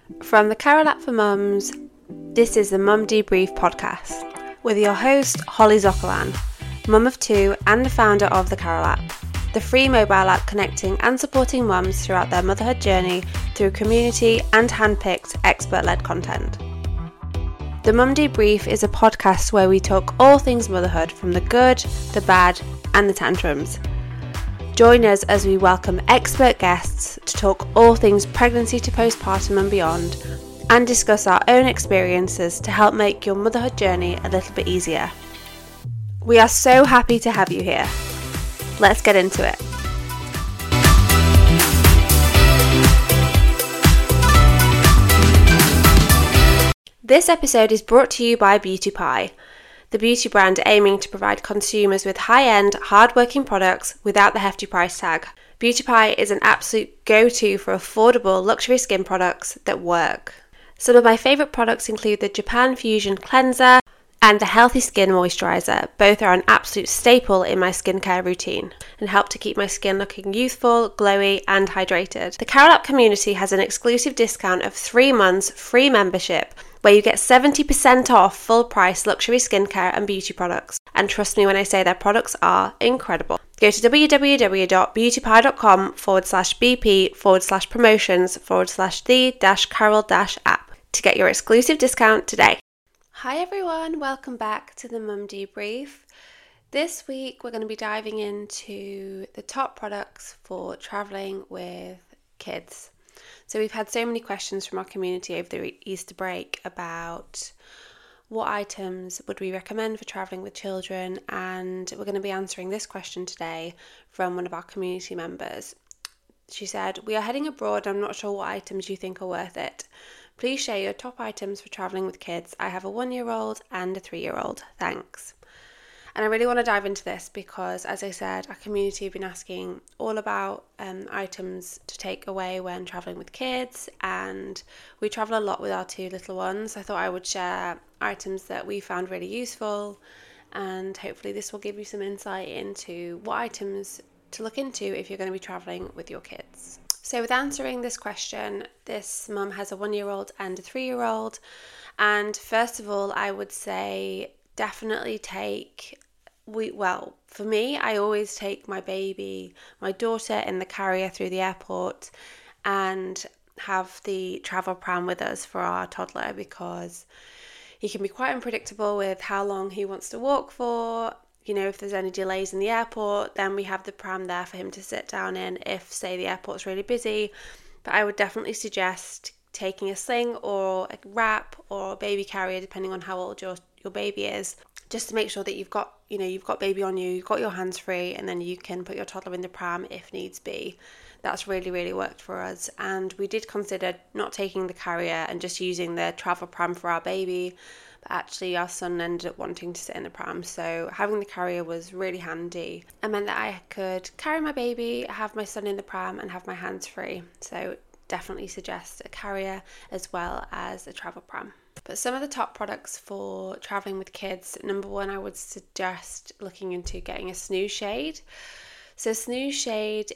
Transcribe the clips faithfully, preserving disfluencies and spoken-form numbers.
From the Carol App for Mums, this is the Mum Debrief podcast with your host, Holly Zokolan, mum of two and the founder of the Carol App, the free mobile app connecting and supporting mums throughout their motherhood journey through community and handpicked expert-led content. The Mum Debrief is a podcast where we talk all things motherhood, from the good, the bad, and the tantrums. Join us as we welcome expert guests to talk all things pregnancy to postpartum and beyond, and discuss our own experiences to help make your motherhood journey a little bit easier. We are so happy to have you here. Let's get into it. This episode is brought to you by Beauty Pie, the beauty brand aiming to provide consumers with high-end, hard-working products without the hefty price tag. Beauty Pie is an absolute go-to for affordable luxury skin products that work. Some of my favourite products include the Japan Fusion Cleanser and the Healthy Skin Moisturiser. Both are an absolute staple in my skincare routine and help to keep my skin looking youthful, glowy and hydrated. The Carol App community has an exclusive discount of three months free membership where you get seventy percent off full price luxury skincare and beauty products. And trust me when I say their products are incredible. Go to www.beautypie.com forward slash BP forward slash promotions forward slash the dash Carol dash app to get your exclusive discount today. Hi everyone, welcome back to the Mum Debrief. This week we're going to be diving into the top products for travelling with kids. So we've had so many questions from our community over the Easter break about what items would we recommend for travelling with children, and we're going to be answering this question today from one of our community members. She said, "We are heading abroad and I'm not sure what items you think are worth it. Please share your top items for travelling with kids. I have a one-year-old and a three-year-old. Thanks." And I really want to dive into this because, as I said, our community have been asking all about um, items to take away when travelling with kids, and we travel a lot with our two little ones. I thought I would share items that we found really useful, and hopefully this will give you some insight into what items to look into if you're going to be travelling with your kids. So with answering this question, this mum has a one-year-old and a three-year-old, and first of all, I would say definitely take, we well, for me, I always take my baby, my daughter in the carrier through the airport and have the travel pram with us for our toddler because he can be quite unpredictable with how long he wants to walk for. You know, if there's any delays in the airport, then we have the pram there for him to sit down in if, say, the airport's really busy. But I would definitely suggest taking a sling or a wrap or a baby carrier, depending on how old your, your baby is, just to make sure that you've got, you know, you've got baby on you, you've got your hands free, and then you can put your toddler in the pram if needs be. That's really, really worked for us. And we did consider not taking the carrier and just using the travel pram for our baby. But actually our son ended up wanting to sit in the pram, so having the carrier was really handy. It meant that I could carry my baby, have my son in the pram and have my hands free. So definitely suggest a carrier as well as a travel pram. But some of the top products for travelling with kids, number one, I would suggest looking into getting a snooze shade. So snooze shade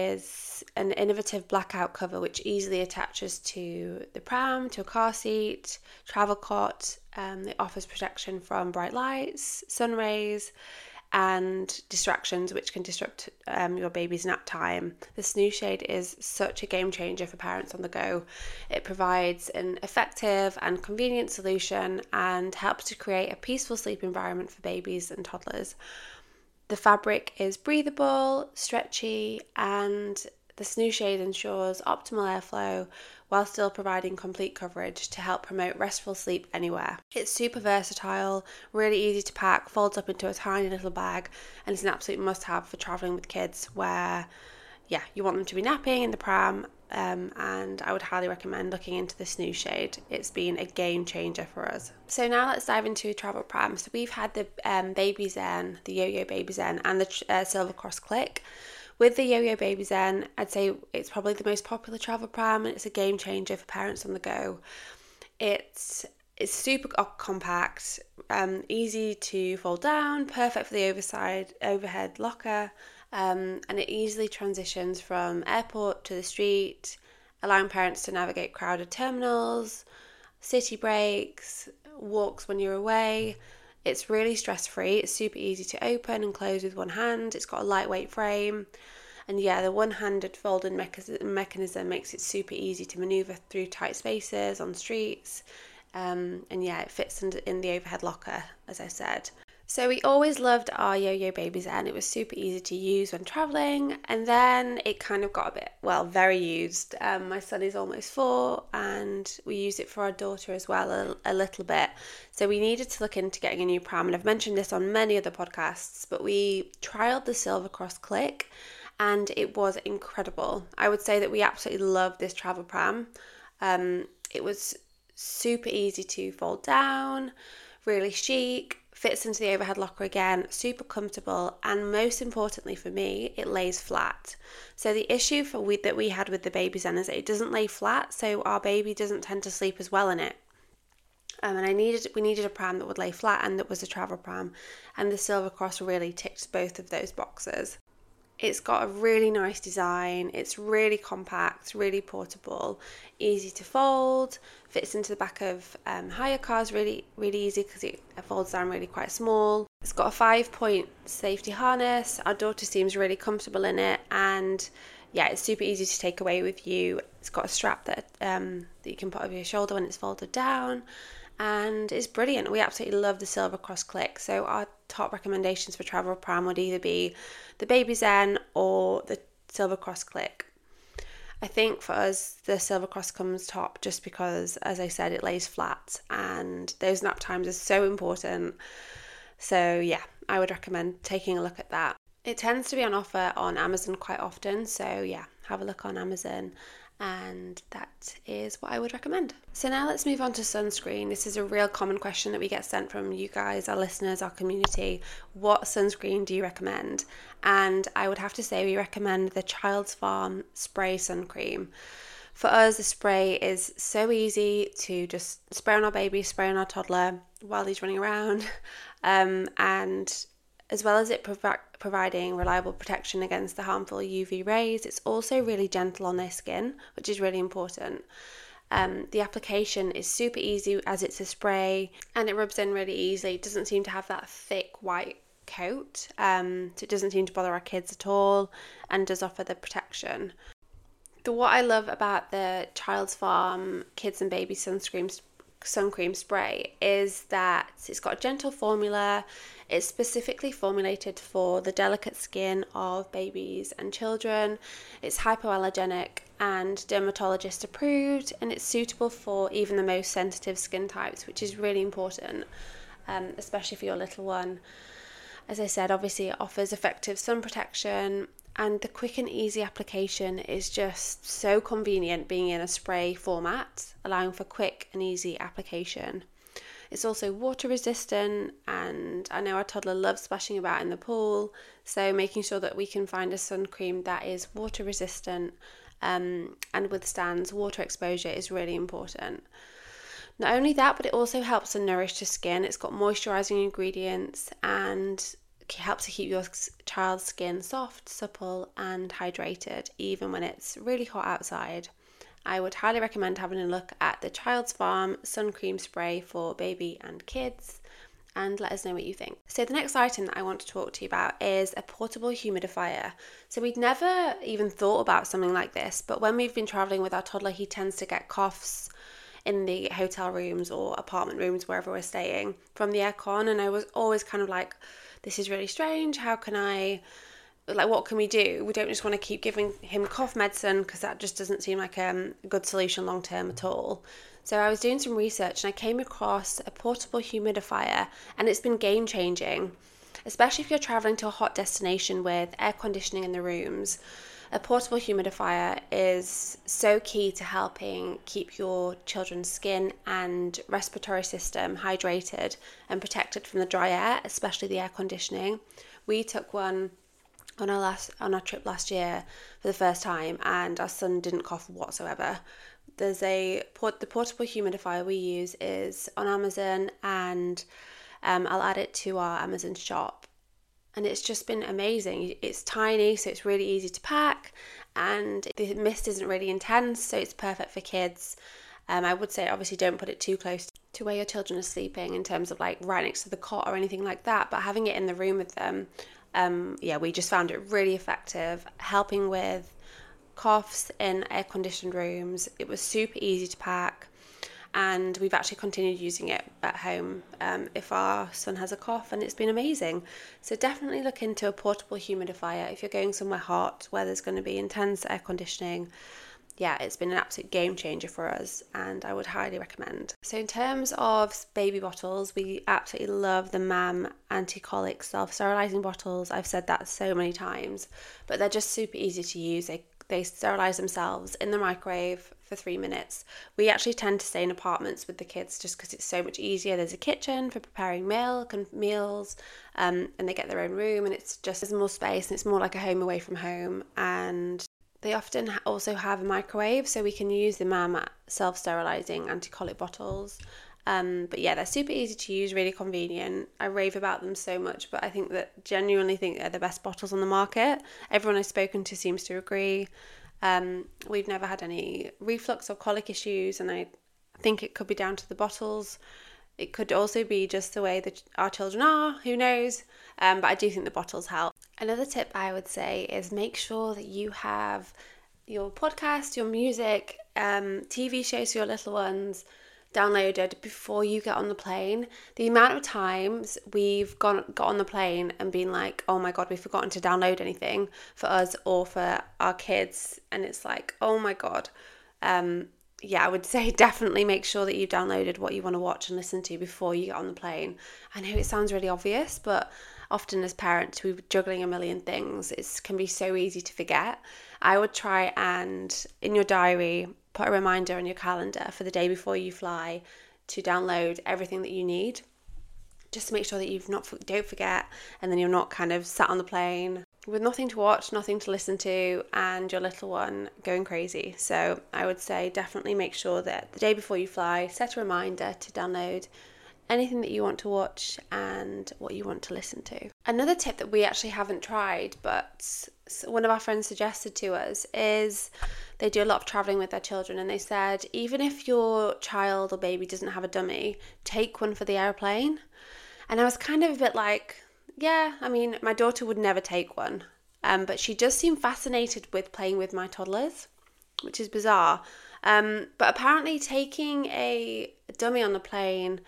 is an innovative blackout cover which easily attaches to the pram, to a car seat, travel cot. Um, it offers protection from bright lights, sun rays, and distractions which can disrupt um, your baby's nap time. The snooze shade is such a game changer for parents on the go. It provides an effective and convenient solution and helps to create a peaceful sleep environment for babies and toddlers. The fabric is breathable, stretchy, and the snooze shade ensures optimal airflow while still providing complete coverage to help promote restful sleep anywhere. It's super versatile, really easy to pack, folds up into a tiny little bag, and it's an absolute must-have for travelling with kids where, yeah, you want them to be napping in the pram, um, and I would highly recommend looking into the snooze shade. It's been a game changer for us. So now let's dive into travel pram. So we've had the um, Baby Zen, the Yo-Yo Baby Zen, and the uh, Silver Cross Click. With the Yo-Yo Baby Zen, I'd say it's probably the most popular travel pram, and it's a game changer for parents on the go. It's it's super compact, um, easy to fold down, perfect for the overside overhead locker, um, and it easily transitions from airport to the street, allowing parents to navigate crowded terminals, city breaks, walks when you're away. It's really stress-free. It's super easy to open and close with one hand. It's got a lightweight frame. And yeah, the one-handed folding mechanism makes it super easy to maneuver through tight spaces on streets. Um, and yeah, it fits in, in the overhead locker, as I said. So we always loved our Yo-Yo Baby Zen. It was super easy to use when travelling, and then it kind of got a bit, well, very used. Um, my son is almost four, and we use it for our daughter as well a, a little bit. So we needed to look into getting a new pram, and I've mentioned this on many other podcasts, but we trialled the Silver Cross Click, and it was incredible. I would say that we absolutely loved this travel pram. Um, it was super easy to fold down, really chic, fits into the overhead locker again, super comfortable, and most importantly for me, it lays flat. So the issue for we, that we had with the Baby Zen is that it doesn't lay flat, so our baby doesn't tend to sleep as well in it. Um, and I needed we needed a pram that would lay flat and that was a travel pram, and the Silver Cross really ticked both of those boxes. It's got a really nice design, it's really compact, really portable, easy to fold, fits into the back of um, hire cars really, really easy because it folds down really quite small. It's got a five-point safety harness. Our daughter seems really comfortable in it, and yeah, it's super easy to take away with you. It's got a strap that, um, that you can put over your shoulder when it's folded down, and it's brilliant. We absolutely love the Silver Cross Click. So our top recommendations for travel pram would either be the Baby Zen or the Silver Cross Click. I think for us the Silver Cross comes top just because, as I said, it lays flat and those nap times are so important. So yeah, I would recommend taking a look at that. It tends to be on offer on Amazon quite often, so yeah, have a look on Amazon, and that is what I would recommend. So now let's move on to sunscreen. This is a real common question that we get sent from you guys, our listeners, our community. What sunscreen do you recommend? And I would have to say we recommend the Childs Farm Spray Sun Cream. For us, the spray is so easy to just spray on our baby, spray on our toddler while he's running around, um, and as well as it provi- providing reliable protection against the harmful U V rays, it's also really gentle on their skin, which is really important. Um, the application is super easy as it's a spray, and it rubs in really easily. It doesn't seem to have that thick white coat, um, so it doesn't seem to bother our kids at all, and does offer the protection. The what I love about the Childs Farm Kids and Baby Sunscreen sun cream spray is that it's got a gentle formula. It's specifically formulated for the delicate skin of babies and children. It's hypoallergenic and dermatologist approved, and it's suitable for even the most sensitive skin types, which is really important, um, especially for your little one. As I said, obviously it offers effective sun protection, and the quick and easy application is just so convenient, being in a spray format, allowing for quick and easy application. It's also water resistant, and I know our toddler loves splashing about in the pool, so making sure that we can find a sun cream that is water resistant um, and withstands water exposure is really important. Not only that, but it also helps to nourish the skin. It's got moisturising ingredients and helps to keep your child's skin soft, supple and hydrated even when it's really hot outside. I would highly recommend having a look at the Childs Farm Sun Cream Spray for baby and kids, and let us know what you think. So the next item that I want to talk to you about is a portable humidifier. So we'd never even thought about something like this, but when we've been travelling with our toddler, he tends to get coughs in the hotel rooms or apartment rooms, wherever we're staying, from the aircon, and I was always kind of like, this is really strange, how can I, like what can we do? We don't just want to keep giving him cough medicine because that just doesn't seem like um, a good solution long term at all. So I was doing some research and I came across a portable humidifier, and it's been game changing, especially if you're traveling to a hot destination with air conditioning in the rooms. A portable humidifier is so key to helping keep your children's skin and respiratory system hydrated and protected from the dry air, especially the air conditioning. We took one on our last on our trip last year for the first time, and our son didn't cough whatsoever. There's a port the portable humidifier we use is on Amazon, and um, I'll add it to our Amazon shop. and it's just been amazing. It's tiny, so it's really easy to pack, and the mist isn't really intense, so it's perfect for kids. Um, I would say obviously don't put it too close to where your children are sleeping in terms of like right next to the cot or anything like that, but having it in the room with them, um, yeah, we just found it really effective, helping with coughs in air-conditioned rooms. It was super easy to pack, and we've actually continued using it at home um, if our son has a cough, and it's been amazing. So definitely look into a portable humidifier if you're going somewhere hot where there's going to be intense air conditioning. Yeah, it's been an absolute game changer for us, and I would highly recommend. So in terms of baby bottles, we absolutely love the MAM anti-colic self-sterilising bottles. I've said that so many times, but they're just super easy to use. They They sterilise themselves in the microwave for three minutes. We actually tend to stay in apartments with the kids just because it's so much easier. There's a kitchen for preparing milk and meals, um, and they get their own room, and it's just there's more space, and it's more like a home away from home. And they often also have a microwave, so we can use the MAM self-sterilising anti-colic bottles. Um, but yeah, they're super easy to use, really convenient. I rave about them so much, but I think that genuinely think they're the best bottles on the market. Everyone I've spoken to seems to agree. Um, we've never had any reflux or colic issues, and I think it could be down to the bottles. It could also be just the way that our children are, who knows, um, but I do think the bottles help. Another tip I would say is make sure that you have your podcast, your music, um, T V shows for your little ones downloaded before you get on the plane. The amount of times we've gone got on the plane and been like, oh my god, we've forgotten to download anything for us or for our kids, and it's like, oh my god. Um, yeah, I would say definitely make sure that you've downloaded what you want to watch and listen to before you get on the plane. I know it sounds really obvious, but often as parents, we're juggling a million things. It can be so easy to forget. I would try and, in your diary, put a reminder on your calendar for the day before you fly to download everything that you need, just to make sure that you've not don't forget, and then you're not kind of sat on the plane with nothing to watch, nothing to listen to, and your little one going crazy. So I would say definitely make sure that the day before you fly, set a reminder to download anything that you want to watch and what you want to listen to. Another tip that we actually haven't tried, but one of our friends suggested to us, is they do a lot of traveling with their children, and they said even if your child or baby doesn't have a dummy, take one for the airplane. And I was kind of a bit like, yeah, I mean, my daughter would never take one, um, but she does seem fascinated with playing with my toddlers, which is bizarre. Um, but apparently taking a dummy on the plane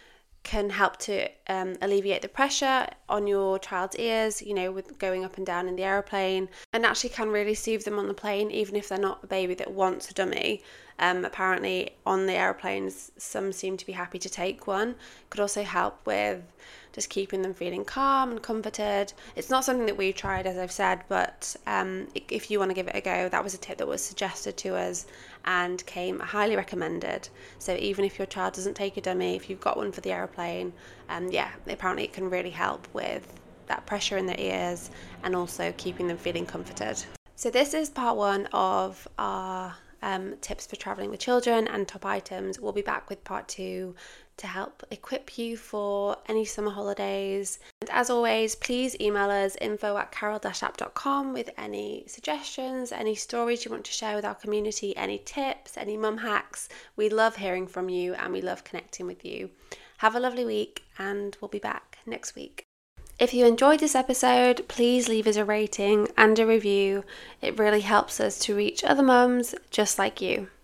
can help to um, alleviate the pressure on your child's ears, you know, with going up and down in the aeroplane, and actually can really soothe them on the plane, even if they're not a baby that wants a dummy. Um, apparently on the airplanes, some seem to be happy to take one. Could also help with just keeping them feeling calm and comforted. It's not something that we've tried, as I've said, but um, if you want to give it a go, that was a tip that was suggested to us and came highly recommended. So even if your child doesn't take a dummy, if you've got one for the aeroplane, um, yeah, apparently it can really help with that pressure in their ears and also keeping them feeling comforted. So this is part one of our um, tips for traveling with children and top items. We'll be back with part two to help equip you for any summer holidays. And as always, please email us info at carol dash app dot com with any suggestions, any stories you want to share with our community, any tips, any mum hacks. We love hearing from you and we love connecting with you. Have a lovely week, and we'll be back next week. If you enjoyed this episode, please leave us a rating and a review. It really helps us to reach other mums just like you.